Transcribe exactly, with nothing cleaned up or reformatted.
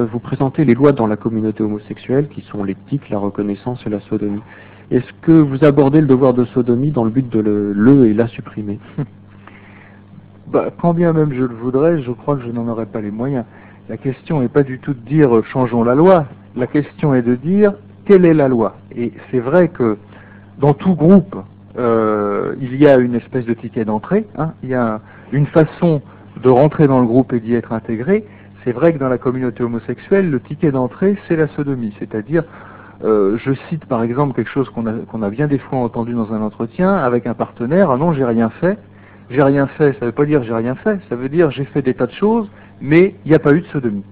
vous présentez les lois dans la communauté homosexuelle, qui sont l'éthique, la reconnaissance et la sodomie. Est-ce que vous abordez le devoir de sodomie dans le but de le, le et la supprimer? Bah, quand bien même je le voudrais, je crois que je n'en aurais pas les moyens. La question n'est pas du tout de dire euh, changeons la loi, la question est de dire quelle est la loi. Et c'est vrai que dans tout groupe, euh, il y a une espèce de ticket d'entrée, hein, il y a une façon de rentrer dans le groupe et d'y être intégré. C'est vrai que dans la communauté homosexuelle, le ticket d'entrée, c'est la sodomie, c'est-à-dire, euh, je cite par exemple quelque chose qu'on a, qu'on a bien des fois entendu dans un entretien avec un partenaire, ah non, j'ai rien fait. J'ai rien fait, ça ne veut pas dire j'ai rien fait, ça veut dire j'ai fait des tas de choses, mais il n'y a pas eu de sodomie.